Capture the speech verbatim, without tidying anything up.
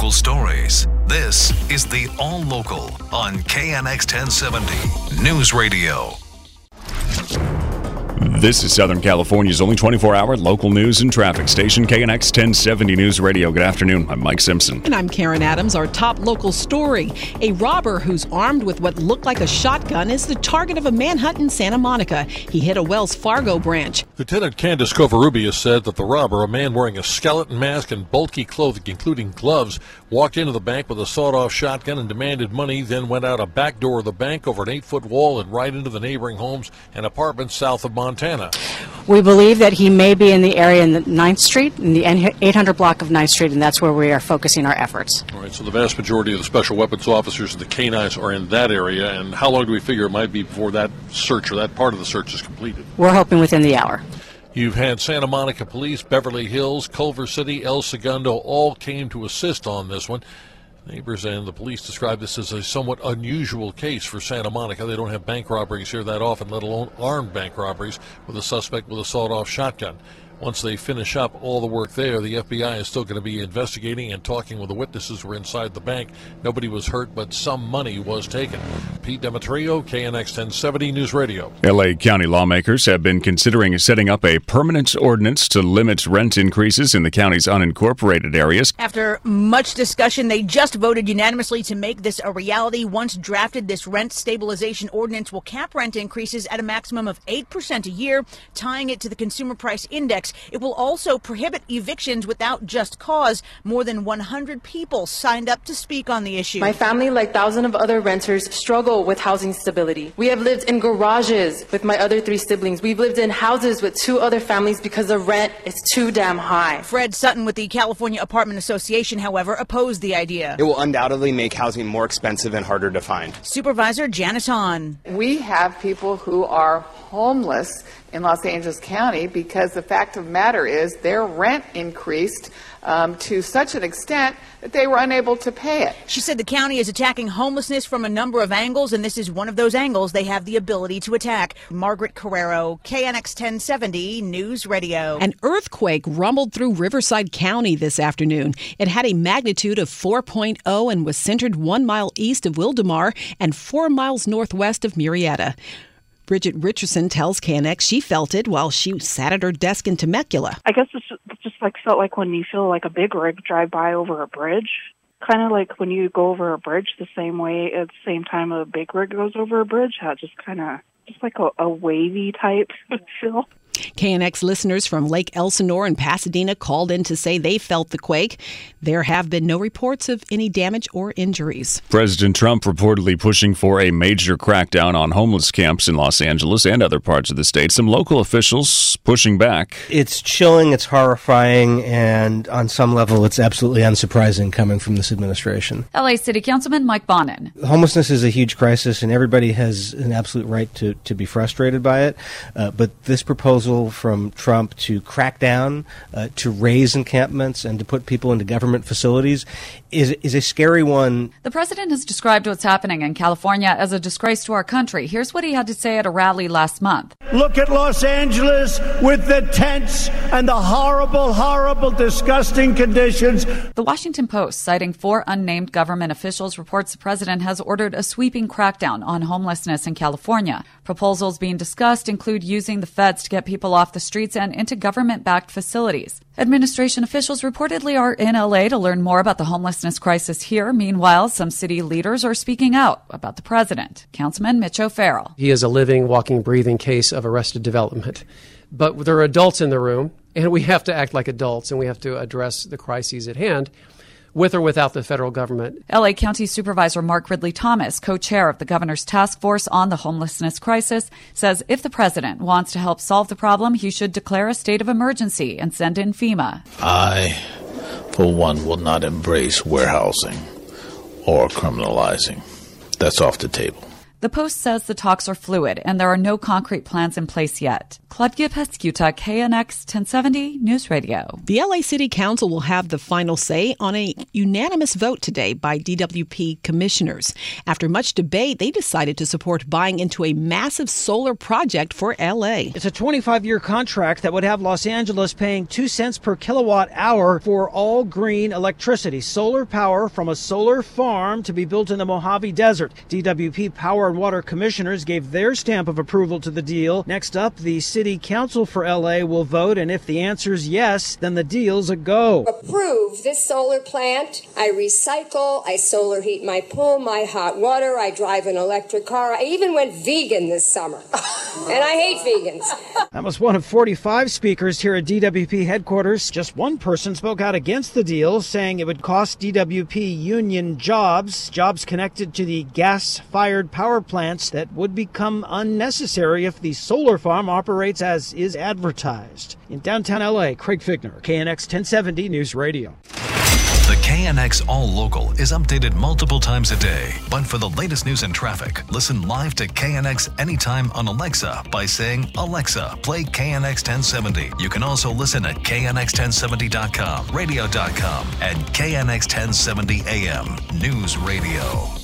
local stories. This is the All Local on K N X ten seventy News Radio. This is Southern California's only twenty-four hour local news and traffic station, K N X ten seventy News Radio. Good afternoon. I'm Mike Simpson. And I'm Karen Adams. Our top local story. A robber who's armed with what looked like a shotgun is the target of a manhunt in Santa Monica. He hit a Wells Fargo branch. Lieutenant Candace Covarrubias said that the robber, a man wearing a skeleton mask and bulky clothing, including gloves, walked into the bank with a sawed-off shotgun and demanded money, then went out a back door of the bank over an eight-foot wall and right into the neighboring homes and apartments south of Montana. We believe that he may be in the area in the ninth Street, in the eight hundred block of ninth Street, and that's where we are focusing our efforts. All right, so the vast majority of the special weapons officers and the canines are in that area, and how long do we figure it might be before that search or that part of the search is completed? We're hoping within the hour. You've had Santa Monica Police, Beverly Hills, Culver City, El Segundo all came to assist on this one. Neighbors and the police describe this as a somewhat unusual case for Santa Monica. They don't have bank robberies here that often, let alone armed bank robberies with a suspect with a sawed-off shotgun. Once they finish up all the work there, the F B I is still going to be investigating and talking with the witnesses who were inside the bank. Nobody was hurt, but some money was taken. Pete Demetrio, K N X ten seventy News Radio. L A County lawmakers have been considering setting up a permanent ordinance to limit rent increases in the county's unincorporated areas. After much discussion, they just voted unanimously to make this a reality. Once drafted, this rent stabilization ordinance will cap rent increases at a maximum of eight percent a year, tying it to the Consumer Price Index. It will also prohibit evictions without just cause. More than one hundred people signed up to speak on the issue. My family, like thousands of other renters, struggle with housing stability. We have lived in garages with my other three siblings. We've lived in houses with two other families because the rent is too damn high. Fred Sutton with the California Apartment Association, however, opposed the idea. It will undoubtedly make housing more expensive and harder to find. Supervisor Janice Hahn. We have people who are homeless in Los Angeles County because the fact of the matter is their rent increased um, to such an extent that they were unable to pay it. She said the county is attacking homelessness from a number of angles, and this is one of those angles they have the ability to attack. Margaret Carrero, K N X ten seventy News Radio. An earthquake rumbled through Riverside County this afternoon. It had a magnitude of four point oh and was centered one mile east of Wildomar and four miles northwest of Murrieta. Bridget Richardson tells K N X she felt it while she sat at her desk in Temecula. I guess it's just like felt like when you feel like a big rig drive by over a bridge. Kind of like when you go over a bridge the same way at the same time a big rig goes over a bridge. How it just kind of just like a, a wavy type feel. K N X listeners from Lake Elsinore and Pasadena called in to say they felt the quake. There have been no reports of any damage or injuries. President Trump reportedly pushing for a major crackdown on homeless camps in Los Angeles and other parts of the state. Some local officials pushing back. It's chilling, it's horrifying, and on some level it's absolutely unsurprising coming from this administration. L A City Councilman Mike Bonin. Homelessness is a huge crisis, and everybody has an absolute right to, to be frustrated by it. Uh, but this proposal from Trump to crack down, uh, to raise encampments, and to put people into government facilities is is a scary one. The president has described what's happening in California as a disgrace to our country. Here's what he had to say at a rally last month. Look at Los Angeles with the tents and the horrible, horrible, disgusting conditions. The Washington Post, citing four unnamed government officials, reports the president has ordered a sweeping crackdown on homelessness in California. Proposals being discussed include using the feds to get people off the streets and into government-backed facilities. Administration officials reportedly are in L A to learn more about the homelessness crisis here. Meanwhile, some city leaders are speaking out about the president. Councilman Mitch O'Farrell. He is a living, walking, breathing case of arrested development. But there are adults in the room, and we have to act like adults, and we have to address the crises at hand, with or without the federal government. L A County Supervisor Mark Ridley Thomas, co-chair of the governor's task force on the homelessness crisis, says if the president wants to help solve the problem, he should declare a state of emergency and send in FEMA. I, for one, will not embrace warehousing or criminalizing. That's off the table. The Post says the talks are fluid and there are no concrete plans in place yet. Claudia Pescuta, K N X ten seventy News Radio. The L A City Council will have the final say on a unanimous vote today by D W P commissioners. After much debate, they decided to support buying into a massive solar project for L A. It's a twenty-five-year contract that would have Los Angeles paying two cents per kilowatt hour for all green electricity, solar power from a solar farm to be built in the Mojave Desert. D W P Power and Water commissioners gave their stamp of approval to the deal. Next up, the City Council for L A will vote, and if the answer's yes, then the deal's a go. Approve this solar plant. I recycle, I solar heat my pool, my hot water, I drive an electric car. I even went vegan this summer. And I hate vegans. That was one of forty-five speakers here at D W P headquarters. Just one person spoke out against the deal, saying it would cost D W P union jobs, jobs connected to the gas-fired power plants that would become unnecessary if the solar farm operates as is advertised. In downtown L A, Craig Figner, K N X ten seventy News Radio. The K N X All Local is updated multiple times a day. But for the latest news and traffic, listen live to K N X anytime on Alexa by saying, Alexa, play K N X ten seventy. You can also listen at K N X ten seventy dot com, radio dot com, and K N X ten seventy A M News Radio.